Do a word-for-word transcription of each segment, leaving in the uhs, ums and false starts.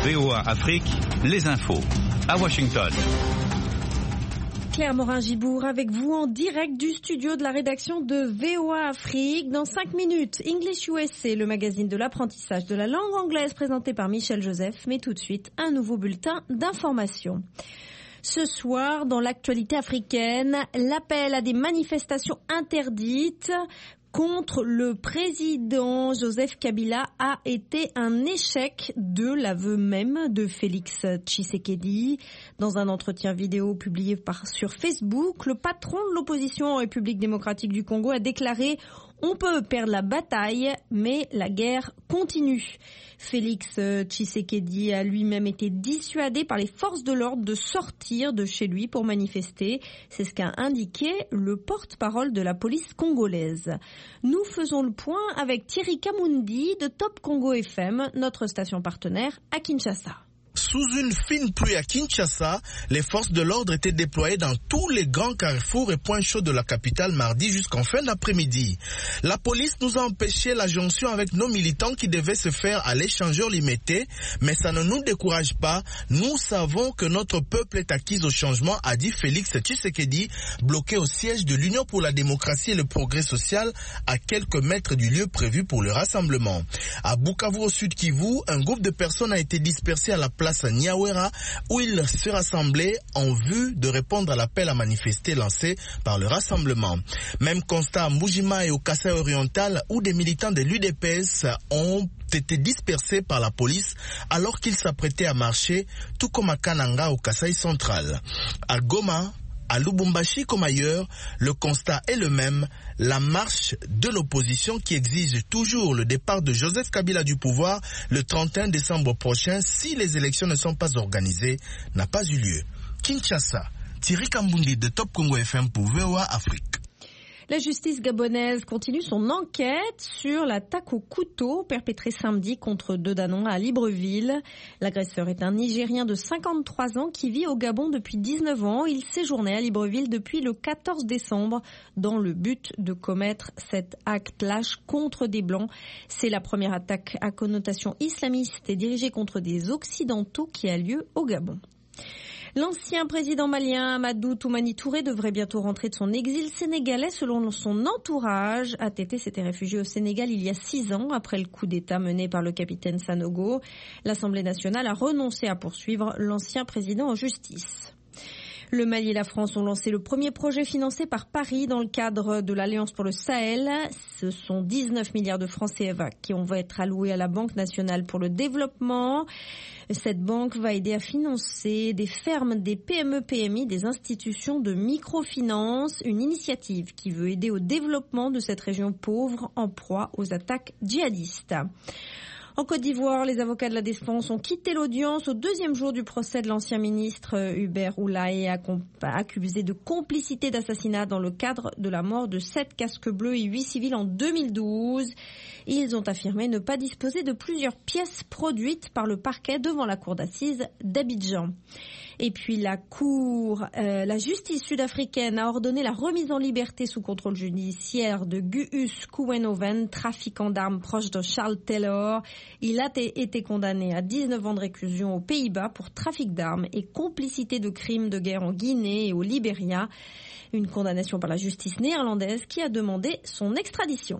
V O A Afrique, les infos. À Washington. Claire Morin-Gibour avec vous en direct du studio de la rédaction de V O A Afrique. Dans cinq minutes, English U S A, le magazine de l'apprentissage de la langue anglaise présenté par Michel Joseph. Mais tout de suite, un nouveau bulletin d'information. Ce soir, dans l'actualité africaine, l'appel à des manifestations interdites contre le président Joseph Kabila a été un échec de l'aveu même de Félix Tshisekedi. Dans un entretien vidéo publié par, sur Facebook, le patron de l'opposition en République démocratique du Congo a déclaré « On peut perdre la bataille, mais la guerre continue ». Félix Tshisekedi a lui-même été dissuadé par les forces de l'ordre de sortir de chez lui pour manifester. C'est ce qu'a indiqué le porte-parole de la police congolaise. Nous faisons le point avec Thierry Kamundi de Top Congo F M, notre station partenaire à Kinshasa. Sous une fine pluie à Kinshasa, les forces de l'ordre étaient déployées dans tous les grands carrefours et points chauds de la capitale mardi jusqu'en fin d'après-midi. La police nous a empêché la jonction avec nos militants qui devaient se faire à l'échangeur limité, mais ça ne nous décourage pas. Nous savons que notre peuple est acquis au changement, a dit Félix Tshisekedi, bloqué au siège de l'Union pour la démocratie et le progrès social à quelques mètres du lieu prévu pour le rassemblement. À Bukavu, au sud Kivu, un groupe de personnes a été dispersé à la place à Nyawera où ils se rassemblaient en vue de répondre à l'appel à manifester lancé par le rassemblement. Même constat à Mujima et au Kasaï oriental où des militants de l'U D P S ont été dispersés par la police alors qu'ils s'apprêtaient à marcher, tout comme à Kananga au Kasaï central. À Goma, à Lubumbashi comme ailleurs, le constat est le même. La marche de l'opposition qui exige toujours le départ de Joseph Kabila du pouvoir le trente et un décembre prochain si les élections ne sont pas organisées n'a pas eu lieu. Kinshasa, Thierry Kambundi de Top Congo F M pour V O A Afrique. La justice gabonaise continue son enquête sur l'attaque au couteau perpétrée samedi contre deux Danons à Libreville. L'agresseur est un Nigérien de cinquante-trois ans qui vit au Gabon depuis dix-neuf ans. Il séjournait à Libreville depuis le quatorze décembre dans le but de commettre cet acte lâche contre des Blancs. C'est la première attaque à connotation islamiste et dirigée contre des Occidentaux qui a lieu au Gabon. L'ancien président malien Amadou Toumani Touré devrait bientôt rentrer de son exil sénégalais selon son entourage. A T T s'était réfugié au Sénégal il y a six ans après le coup d'État mené par le capitaine Sanogo. L'Assemblée nationale a renoncé à poursuivre l'ancien président en justice. Le Mali et la France ont lancé le premier projet financé par Paris dans le cadre de l'Alliance pour le Sahel. Ce sont dix-neuf milliards de francs C F A qui vont être alloués à la Banque nationale pour le développement. Cette banque va aider à financer des fermes, des P M E P M I, des institutions de microfinance, une initiative qui veut aider au développement de cette région pauvre en proie aux attaques djihadistes. En Côte d'Ivoire, les avocats de la défense ont quitté l'audience au deuxième jour du procès de l'ancien ministre Hubert Oulaye, accusé de complicité d'assassinat dans le cadre de la mort de sept casques bleus et huit civils en deux mille douze. Ils ont affirmé ne pas disposer de plusieurs pièces produites par le parquet devant la cour d'assises d'Abidjan. Et puis la cour, euh, la justice sud-africaine a ordonné la remise en liberté sous contrôle judiciaire de Guus Kouwenhoven, trafiquant d'armes proche de Charles Taylor. Il a t- été condamné à dix-neuf ans de réclusion aux Pays-Bas pour trafic d'armes et complicité de crimes de guerre en Guinée et au Libéria. Une condamnation par la justice néerlandaise qui a demandé son extradition.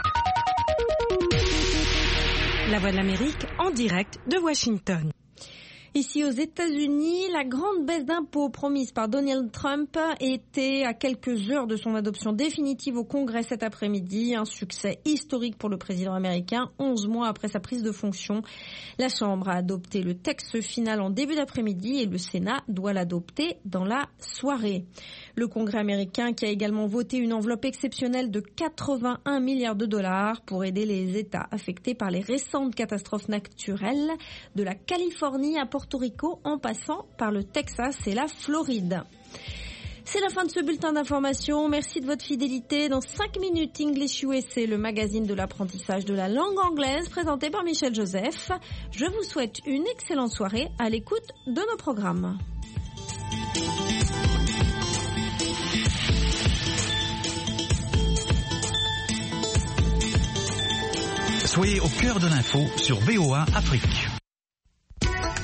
La Voix de l'Amérique en direct de Washington. Ici aux États-Unis, la grande baisse d'impôts promise par Donald Trump était à quelques heures de son adoption définitive au Congrès cet après-midi. Un succès historique pour le président américain, onze mois après sa prise de fonction. La Chambre a adopté le texte final en début d'après-midi et le Sénat doit l'adopter dans la soirée. Le Congrès américain qui a également voté une enveloppe exceptionnelle de quatre-vingt-un milliards de dollars pour aider les États affectés par les récentes catastrophes naturelles de la Californie à Porto Rico en passant par le Texas et la Floride. C'est la fin de ce bulletin d'information. Merci de votre fidélité. Dans cinq minutes, English U S A, le magazine de l'apprentissage de la langue anglaise, présenté par Michel Joseph. Je vous souhaite une excellente soirée à l'écoute de nos programmes. Soyez au cœur de l'info sur V O A Afrique.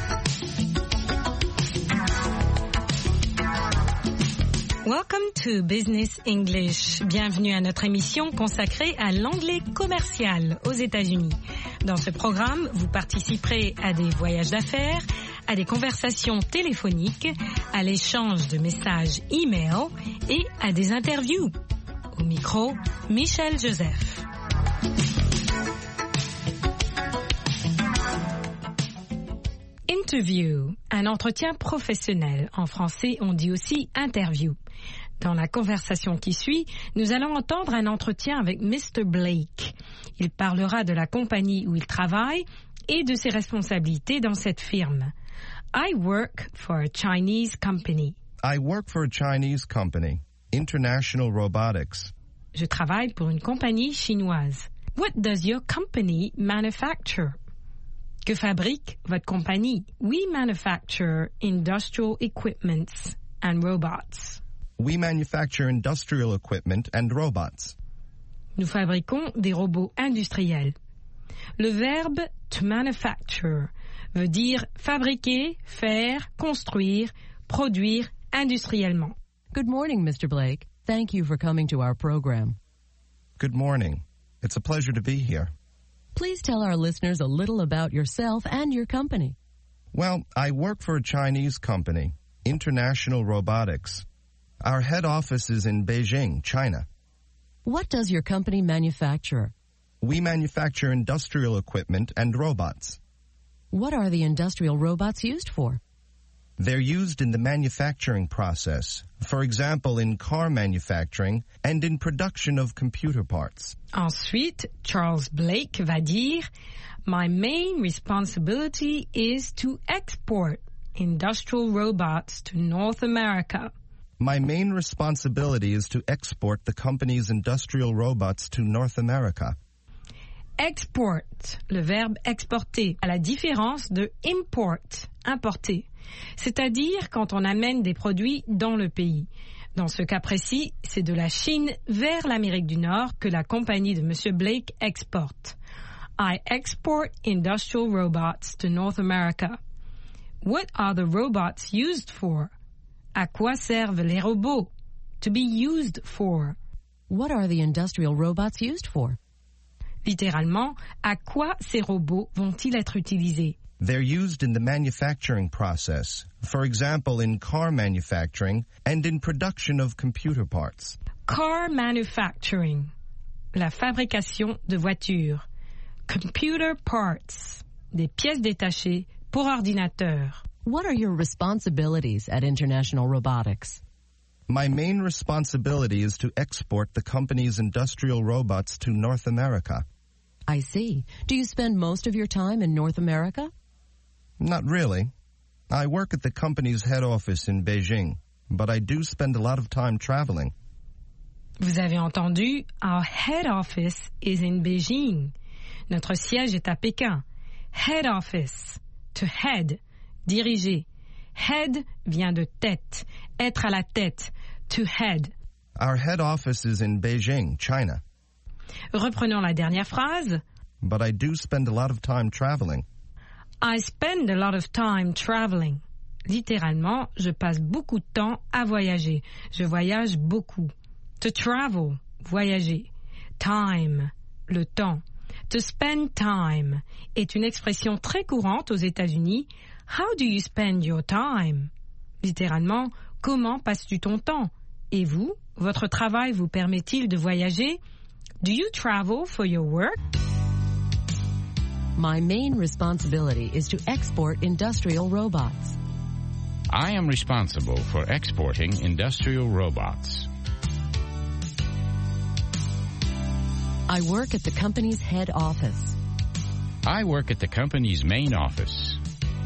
Welcome to Business English. Bienvenue à notre émission consacrée à l'anglais commercial aux États-Unis. Dans ce programme, vous participerez à des voyages d'affaires, à des conversations téléphoniques, à l'échange de messages e-mail et à des interviews. Au micro, Michel Joseph. Interview, un entretien professionnel. En français, on dit aussi interview. Dans la conversation qui suit, nous allons entendre un entretien avec mister Blake. Il parlera de la compagnie où il travaille et de ses responsabilités dans cette firme. I work for a Chinese company. I work for a Chinese company, International Robotics. Je travaille pour une compagnie chinoise. What does your company manufacture? Que fabrique votre compagnie? We manufacture industrial equipments and robots. We manufacture industrial equipment and robots. Nous fabriquons des robots industriels. Le verbe to manufacture veut dire fabriquer, faire, construire, produire industriellement. Good morning, mister Blake. Thank you for coming to our program. Good morning. It's a pleasure to be here. Please tell our listeners a little about yourself and your company. Well, I work for a Chinese company, International Robotics. Our head office is in Beijing, China. What does your company manufacture? We manufacture industrial equipment and robots. What are the industrial robots used for? They're used in the manufacturing process, for example, in car manufacturing and in production of computer parts. Ensuite, Charles Blake va dire, My main responsibility is to export industrial robots to North America. My main responsibility is to export the company's industrial robots to North America. Export, le verbe exporter, à la différence de import, importer. C'est-à-dire quand on amène des produits dans le pays. Dans ce cas précis, c'est de la Chine vers l'Amérique du Nord que la compagnie de monsieur Blake exporte. I export industrial robots to North America. What are the robots used for? À quoi servent les robots? To be used for. What are the industrial robots used for? Littéralement, à quoi ces robots vont-ils être utilisés? They're used in the manufacturing process, for example, in car manufacturing and in production of computer parts. Car manufacturing, la fabrication de voitures. Computer parts, des pièces détachées pour ordinateur. What are your responsibilities at International Robotics? My main responsibility is to export the company's industrial robots to North America. I see. Do you spend most of your time in North America? Not really. I work at the company's head office in Beijing, but I do spend a lot of time traveling. Vous avez entendu, our head office is in Beijing. Notre siège est à Pékin. Head office, to head, diriger. Head vient de tête, être à la tête, to head. Our head office is in Beijing, China. Reprenons la dernière phrase. But I do spend a lot of time traveling. I spend a lot of time traveling. Littéralement, je passe beaucoup de temps à voyager. Je voyage beaucoup. To travel, voyager. Time, le temps. To spend time est une expression très courante aux États-Unis. How do you spend your time? Littéralement, comment passes-tu ton temps? Et vous, votre travail vous permet-il de voyager? Do you travel for your work? My main responsibility is to export industrial robots. I am responsible for exporting industrial robots. I work at the company's head office. I work at the company's main office.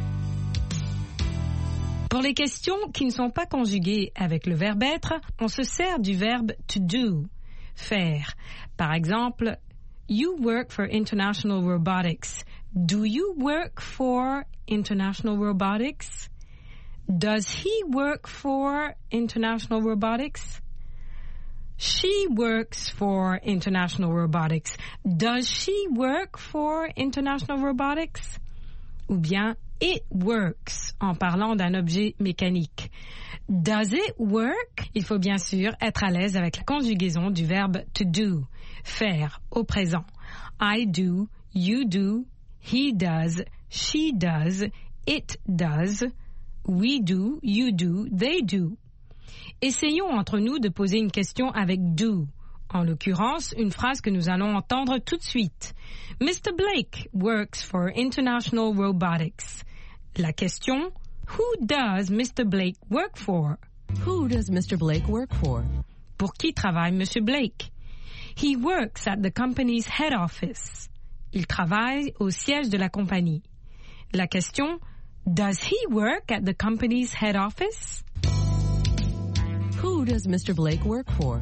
Pour les questions qui ne sont pas conjuguées avec le verbe être, on se sert du verbe to do, faire. Par exemple, you work for International Robotics. Do you work for International Robotics? Does he work for International Robotics? She works for International Robotics. Does she work for International Robotics? Ou bien it works en parlant d'un objet mécanique. Does it work? Il faut bien sûr être à l'aise avec la conjugaison du verbe to do, faire au présent. I do, you do, he does, she does, it does, we do, you do, they do. Essayons entre nous de poser une question avec do. En l'occurrence, une phrase que nous allons entendre tout de suite. Mister Blake works for International Robotics. La question, who does Mister Blake work for? Who does Mister Blake work for? Pour qui travaille Monsieur Blake? He works at the company's head office. Il travaille au siège de la compagnie. La question, does he work at the company's head office? Who does Mister Blake work for?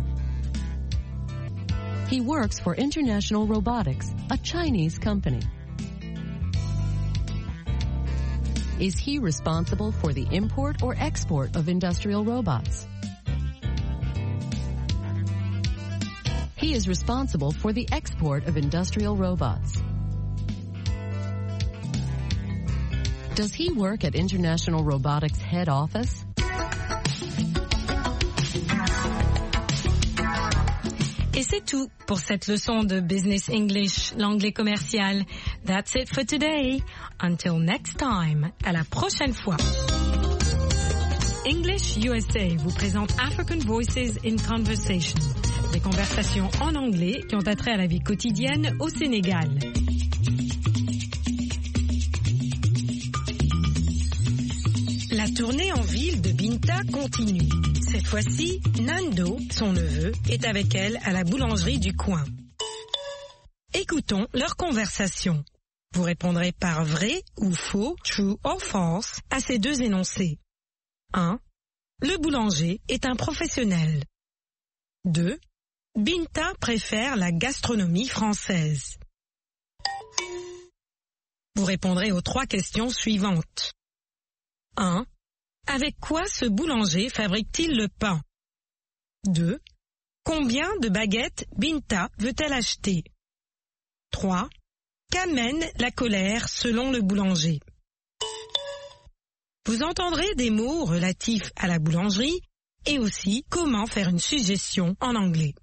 He works for International Robotics, a Chinese company. Is he responsible for the import or export of industrial robots? He is responsible for the export of industrial robots. Does he work at International Robotics head office? Et c'est tout pour cette leçon de Business English, l'anglais commercial. That's it for today. Until next time. À la prochaine fois. English U S A vous présente African Voices in Conversation. Des conversations en anglais qui ont attrait à la vie quotidienne au Sénégal. La tournée en ville de Binta continue. Cette fois-ci, Nando, son neveu, est avec elle à la boulangerie du coin. Écoutons leur conversation. Vous répondrez par vrai ou faux, true or false, à ces deux énoncés. un. Le boulanger est un professionnel. deux. Binta préfère la gastronomie française. Vous répondrez aux trois questions suivantes. un. Avec quoi ce boulanger fabrique-t-il le pain? deux. Combien de baguettes Binta veut-elle acheter? trois. Qu'amène la colère selon le boulanger? Vous entendrez des mots relatifs à la boulangerie et aussi comment faire une suggestion en anglais.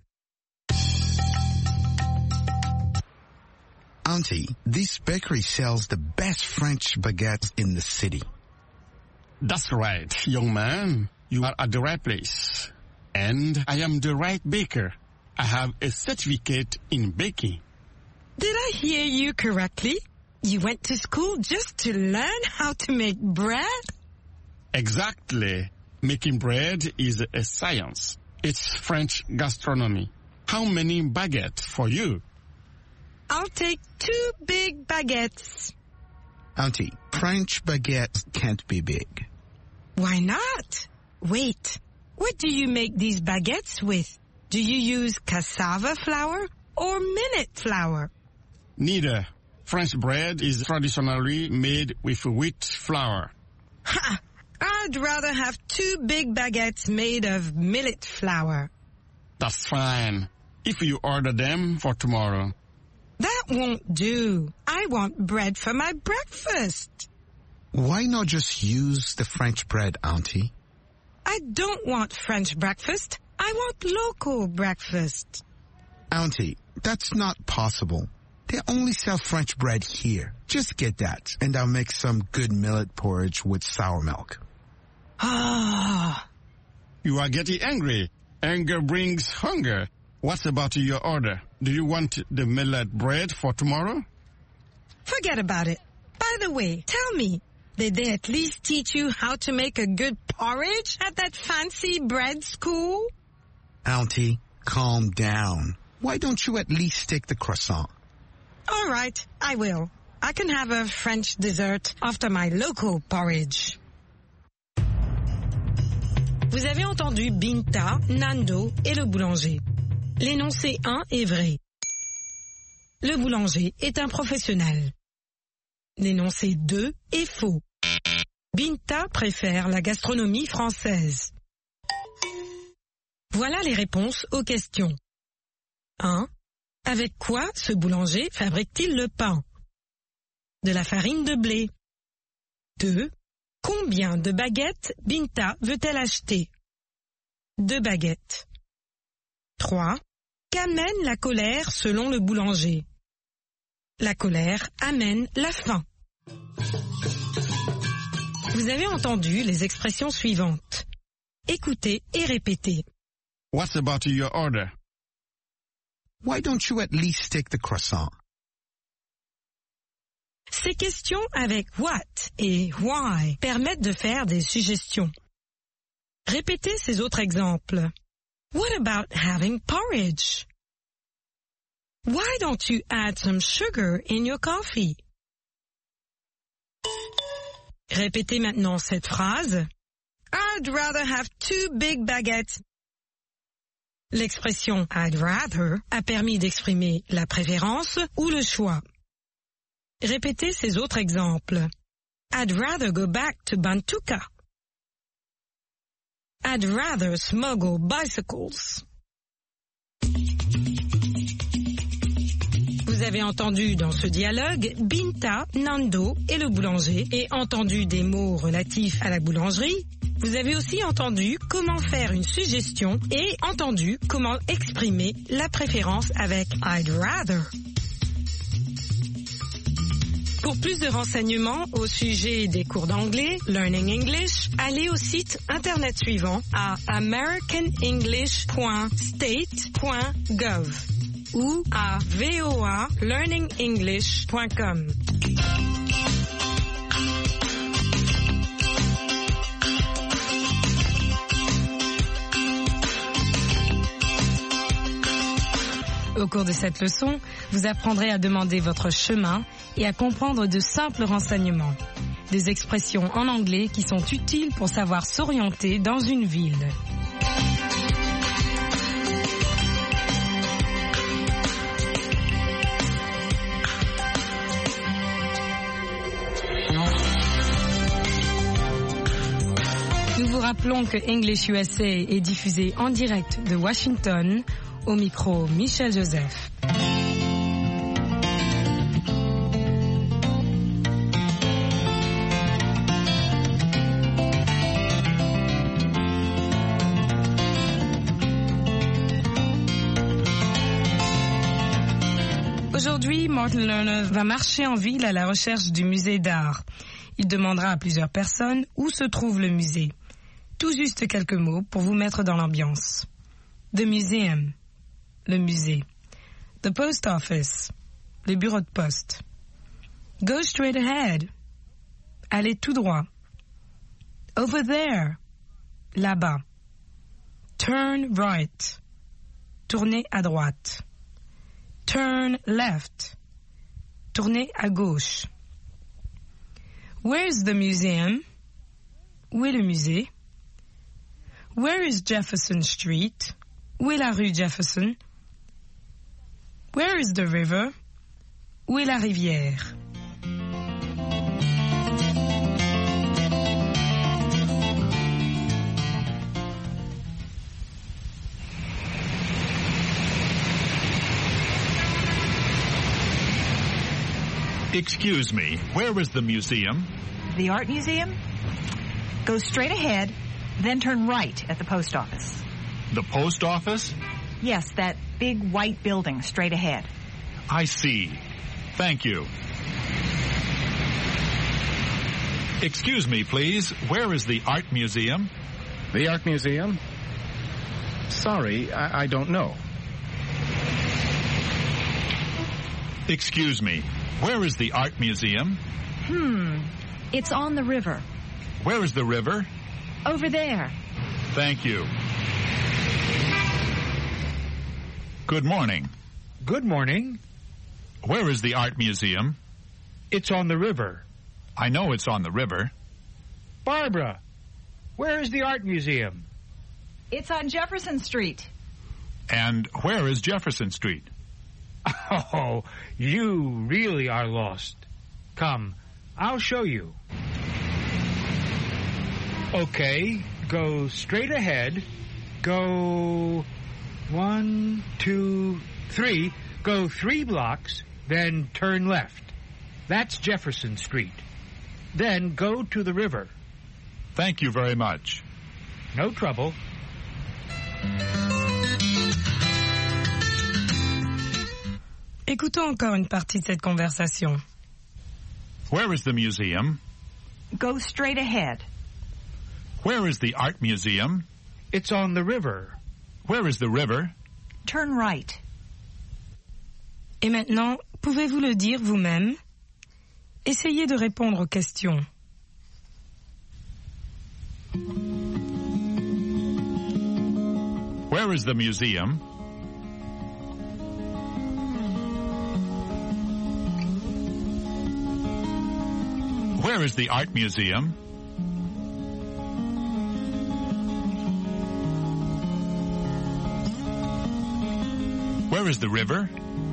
Auntie, this bakery sells the best French baguettes in the city. That's right, young man. You are at the right place. And I am the right baker. I have a certificate in baking. Did I hear you correctly? You went to school just to learn how to make bread? Exactly. Making bread is a science. It's French gastronomy. How many baguettes for you? I'll take two big baguettes. Auntie, French baguettes can't be big. Why not? Wait, what do you make these baguettes with? Do you use cassava flour or millet flour? Neither. French bread is traditionally made with wheat flour. Ha! I'd rather have two big baguettes made of millet flour. That's fine. If you order them for tomorrow. That won't do. I want bread for my breakfast. Why not just use the French bread, Auntie? I don't want French breakfast. I want local breakfast. Auntie, that's not possible. They only sell French bread here. Just get that, and I'll make some good millet porridge with sour milk. Ah. You are getting angry. Anger brings hunger. What about your order? Do you want the millet bread for tomorrow? Forget about it. By the way, tell me, did they at least teach you how to make a good porridge at that fancy bread school? Auntie, calm down. Why don't you at least take the croissant? All right, I will. I can have a French dessert after my local porridge. Vous avez entendu Binta, Nando et le boulanger. L'énoncé un est vrai. Le boulanger est un professionnel. L'énoncé deux est faux. Binta préfère la gastronomie française. Voilà les réponses aux questions. un. Avec quoi ce boulanger fabrique-t-il le pain? De la farine de blé. deux. Combien de baguettes Binta veut-elle acheter? Deux baguettes. trois. Qu'amène la colère selon le boulanger? La colère amène la faim. Vous avez entendu les expressions suivantes. Écoutez et répétez. What's about your order? Why don't you at least take the croissant? Ces questions avec what et why permettent de faire des suggestions. Répétez ces autres exemples. What about having porridge? Why don't you add some sugar in your coffee? Répétez maintenant cette phrase. I'd rather have two big baguettes. L'expression I'd rather a permis d'exprimer la préférence ou le choix. Répétez ces autres exemples. I'd rather go back to Bantuka. I'd rather smuggle bicycles. Vous avez entendu dans ce dialogue Binta, Nando et le boulanger et entendu des mots relatifs à la boulangerie. Vous avez aussi entendu comment faire une suggestion et entendu comment exprimer la préférence avec I'd rather. Pour plus de renseignements au sujet des cours d'anglais, Learning English, allez au site internet suivant à american english point state point gov ou à v o a learning english point com. Au cours de cette leçon, vous apprendrez à demander votre chemin et à comprendre de simples renseignements. Des expressions en anglais qui sont utiles pour savoir s'orienter dans une ville. Nous vous rappelons que English U S A est diffusé en direct de Washington. Au micro, Michel Joseph. Aujourd'hui, Martin Lerner va marcher en ville à la recherche du musée d'art. Il demandera à plusieurs personnes où se trouve le musée. Tout juste quelques mots pour vous mettre dans l'ambiance. The Museum. Le musée. The post office. Le bureau de poste. Go straight ahead. Allez tout droit. Over there. Là-bas. Turn right. Tournez à droite. Turn left. Tournez à gauche. Where's the museum? Où est le musée? Where is Jefferson Street? Où est la rue Jefferson? Where is the river? Où est la rivière? Excuse me, where is the museum? The art museum? Go straight ahead, then turn right at the post office. The post office? Yes, that big white building straight ahead. I see. Thank you. Excuse me, please. Where is the art museum? The art museum? Sorry, I, I don't know. Excuse me. Where is the art museum? Hmm. It's on the river. Where is the river? Over there. Thank you. Good morning. Good morning. Where is the art museum? It's on the river. I know it's on the river. Barbara, where is the art museum? It's on Jefferson Street. And where is Jefferson Street? Oh, you really are lost. Come, I'll show you. Okay, go straight ahead. Go one, two, three. Go three blocks, then turn left. That's Jefferson Street. Then go to the river. Thank you very much. No trouble. Écoutons encore une partie de cette conversation. Where is the museum? Go straight ahead. Where is the art museum? It's on the river. Where is the river? Turn right. Et maintenant, pouvez-vous le dire vous-même? Essayez de répondre aux questions. Where is the museum? Where is the art museum? Where is the river?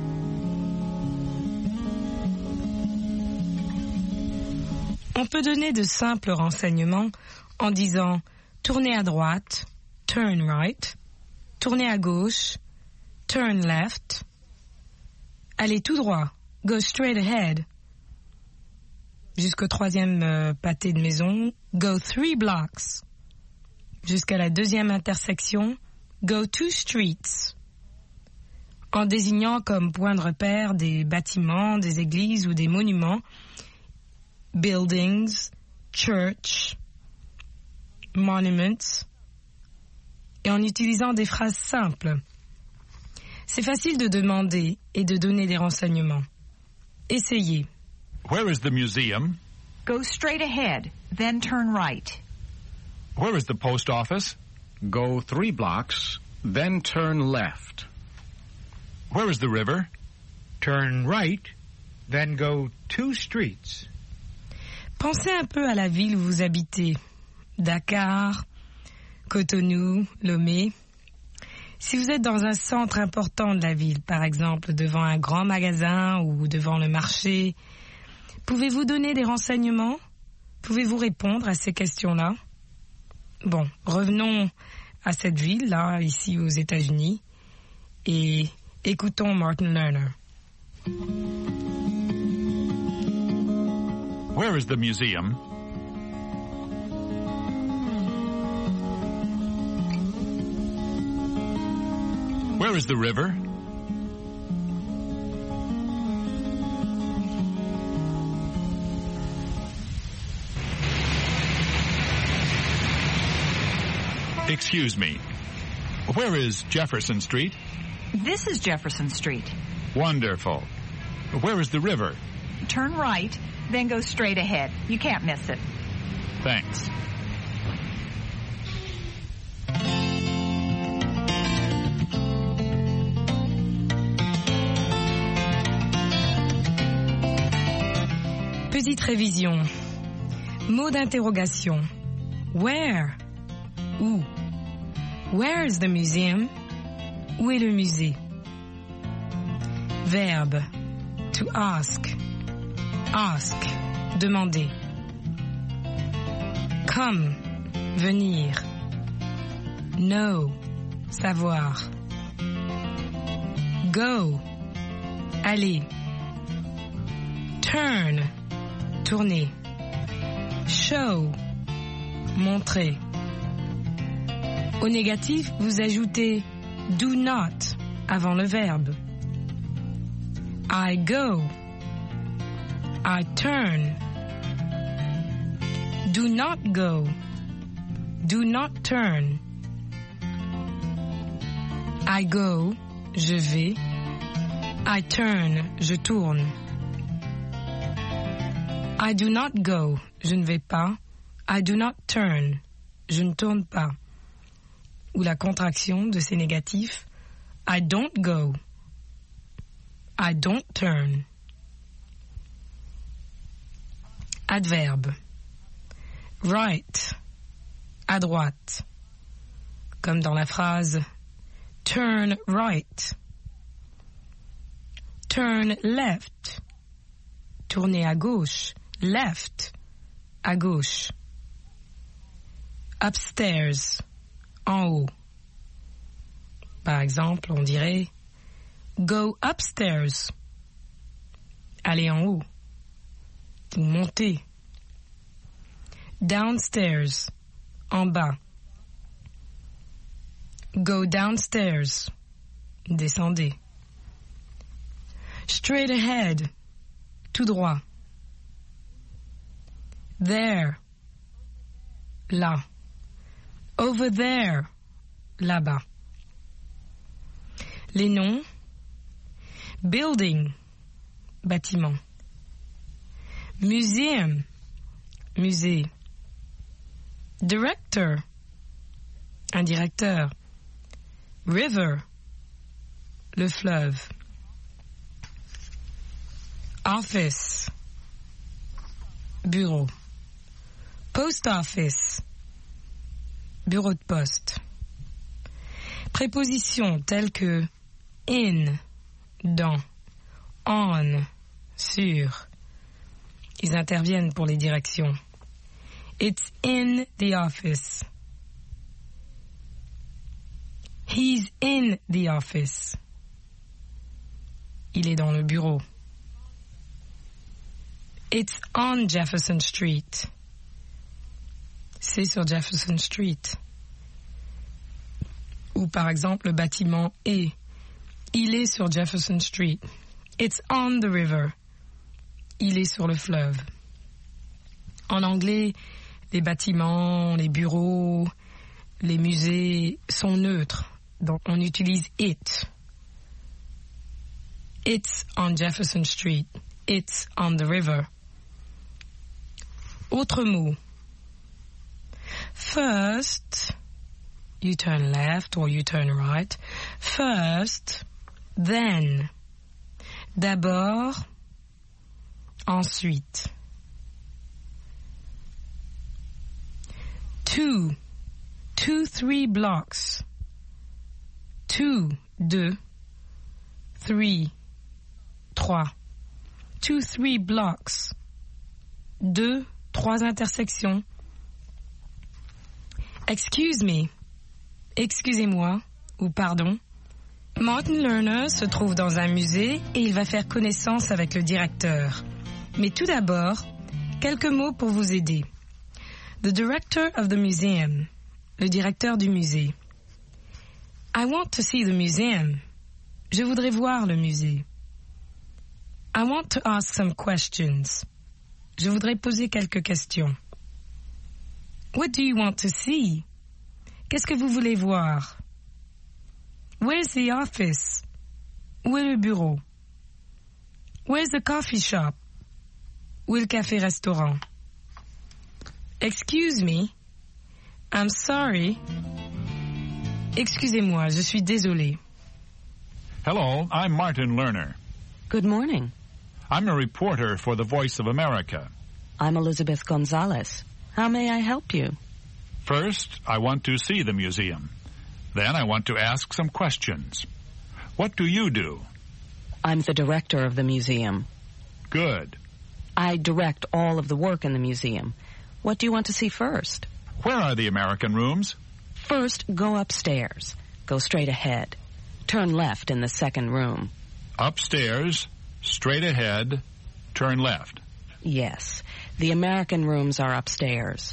On peut donner de simples renseignements en disant « tournez à droite »,« turn right »,« tournez à gauche »,« turn left »,« allez tout droit »,« go straight ahead », jusqu'au troisième euh, pâté de maison, « go three blocks », jusqu'à la deuxième intersection, « go two streets », en désignant comme point de repère des bâtiments, des églises ou des monuments, buildings, church, monuments, et en utilisant des phrases simples. C'est facile de demander et de donner des renseignements. Essayez. Where is the museum? Go straight ahead, then turn right. Where is the post office? Go three blocks, then turn left. Where is the river? Turn right, then go two streets. Pensez un peu à la ville où vous habitez. Dakar, Cotonou, Lomé. Si vous êtes dans un centre important de la ville, par exemple devant un grand magasin ou devant le marché, pouvez-vous donner des renseignements? Pouvez-vous répondre à ces questions-là? Bon, revenons à cette ville-là, ici aux États-Unis, et écoutons Martin Lerner. Where is the museum? Where is the river? Excuse me. Where is Jefferson Street? This is Jefferson Street. Wonderful. Where is the river? Turn right, then go straight ahead. You can't miss it. Thanks. Petite révision. Mot d'interrogation. Where? Où? Where is the museum? Où est le musée? Verbe. To ask. Ask. Demander. Come. Venir. Know. Savoir. Go. Aller. Turn. Tourner. Show. Montrer. Au négatif, vous ajoutez do not avant le verbe. I go. I turn. Do not go. Do not turn. I go. Je vais. I turn. Je tourne. I do not go. Je ne vais pas. I do not turn. Je ne tourne pas. Ou la contraction de ces négatifs. I don't go. I don't turn. Adverbe. Right. À droite. Comme dans la phrase turn right. Turn left. Tourner à gauche. Left. À gauche. Upstairs. En haut. Par exemple, on dirait go upstairs. Aller en haut. Ou monter. Downstairs, en bas. Go downstairs, descendez. Straight ahead, tout droit. There, là. Over there, là-bas. Les noms: building, bâtiment. Museum, musée. Director, un directeur. River, le fleuve. Office, bureau. Post office, bureau de poste. Prépositions telles que in, dans, on, sur. Ils interviennent pour les directions. It's in the office. He's in the office. Il est dans le bureau. It's on Jefferson Street. C'est sur Jefferson Street. Ou par exemple le bâtiment est. Il est sur Jefferson Street. It's on the river. Il est sur le fleuve. En anglais, les bâtiments, les bureaux, les musées sont neutres. Donc on utilise it. It's on Jefferson Street. It's on the river. Autre mot. First, you turn left or you turn right. First, then. D'abord, ensuite. Two, two, three blocks. Two, deux. Three, trois. Two, three blocks. Deux, trois intersections. Excuse me. Excusez-moi, ou pardon. Martin Lerner se trouve dans un musée et il va faire connaissance avec le directeur. Mais tout d'abord, quelques mots pour vous aider. The director of the museum. Le directeur du musée. I want to see the museum. Je voudrais voir le musée. I want to ask some questions. Je voudrais poser quelques questions. What do you want to see? Qu'est-ce que vous voulez voir? Where's the office? Où est le bureau? Where's the coffee shop? Où est le café-restaurant? Excuse me. I'm sorry. Excusez-moi, je suis désolé. Hello, I'm Martin Lerner. Good morning. I'm a reporter for the Voice of America. I'm Elizabeth Gonzalez. How may I help you? First, I want to see the museum. Then I want to ask some questions. What do you do? I'm the director of the museum. Good. I direct all of the work in the museum. What do you want to see first? Where are the American rooms? First, go upstairs. Go straight ahead. Turn left in the second room. Upstairs, straight ahead, turn left. Yes. The American rooms are upstairs.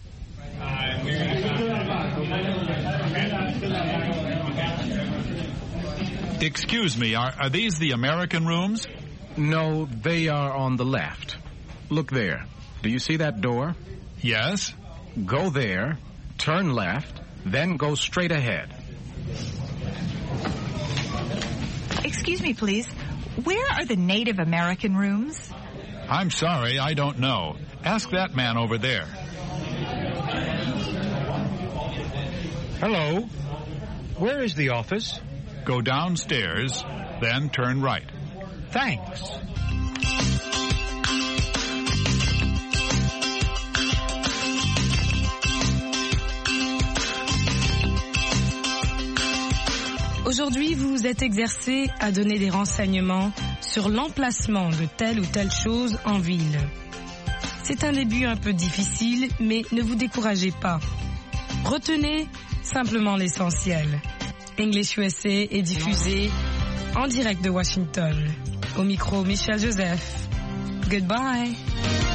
Excuse me, are, are these the American rooms? No, they are on the left. Look there. Do you see that door? Yes. Go there, turn left, then go straight ahead. Excuse me, please. Where are the Native American rooms? I'm sorry, I don't know. Ask that man over there. Hello. Where is the office? Go downstairs, then turn right. Thanks. Aujourd'hui, vous vous êtes exercé à donner des renseignements sur l'emplacement de telle ou telle chose en ville. C'est un début un peu difficile, mais ne vous découragez pas. Retenez simplement l'essentiel. English U S A est diffusé en direct de Washington. Au micro, Michel Joseph. Goodbye.